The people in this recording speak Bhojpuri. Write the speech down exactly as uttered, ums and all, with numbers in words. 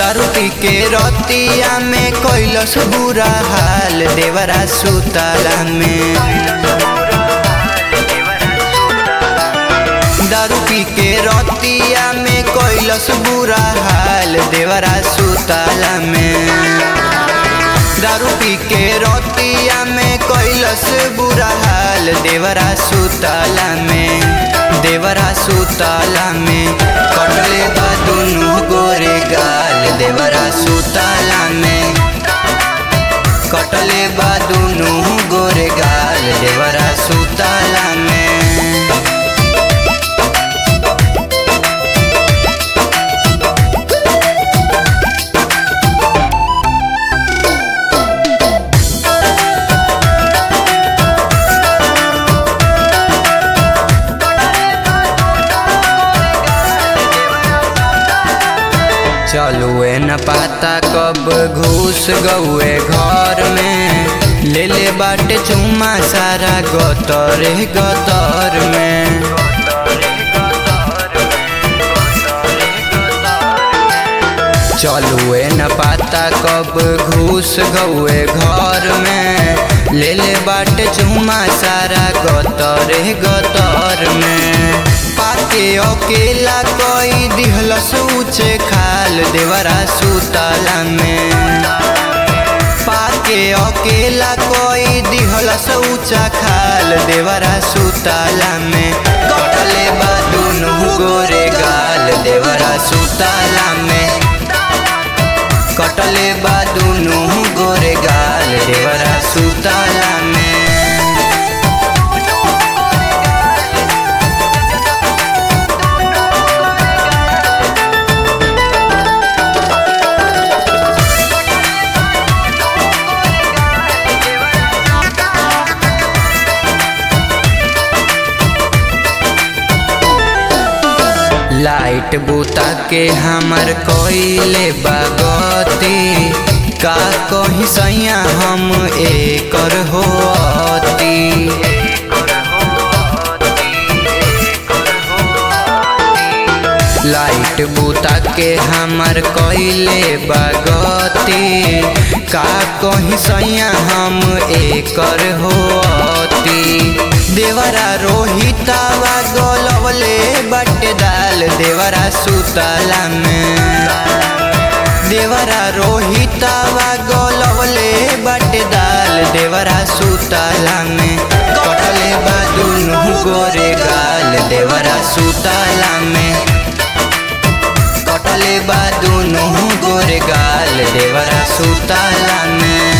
दारू पी के रतिया में कैलस बुरा हाल देवरा सुतला में। दारू पी के रतिया में कैलस बुरा हाल देवरा सुतला में। दारू पी के रतिया में कैलस बुरा हाल देवरा सुतला में। देवरा सुतला में कटले बा दुनु गोरे गाल देवरा सुतला में। कटले बा दुनु गोरे गाल देवरा सुतला में। चलुए न पाता कब घुस गौए घर में। ले ले बाटे चुम्मा सारा गतर गतर में। चलुए न पाता कब घुस गौए घर में। ले ले बाटे चुम्मा सारा गतर गतर में। पाके अकेला कोई दिहलस ऊंचे खाल देवरा सुतला में। पाके अकेला कोई दिहलस ऊंचा खाल देवरा सुतला में। कटले बा दुनु गोरे गाल देवरा सुतला में। कटले बा दुनु गोरे गाल देवरा सुतला में। लाइट बुता के हमर कोइले बागती। का कहीं सैया हम एकर होती। लाइट बुता के हमर कोइले बागती। का कहीं सैया हम एकर होती। देवरा रोहितावा गोलवले बटे दाल देवरा सुतला में। देवरा रोहितावा गोलवले बटे दाल देवरा सुतला में। कटले बा दुनु गोरे गाल देवरा सुतला में। कटले बा दुनु गोरे गाल देवरा सुतला में।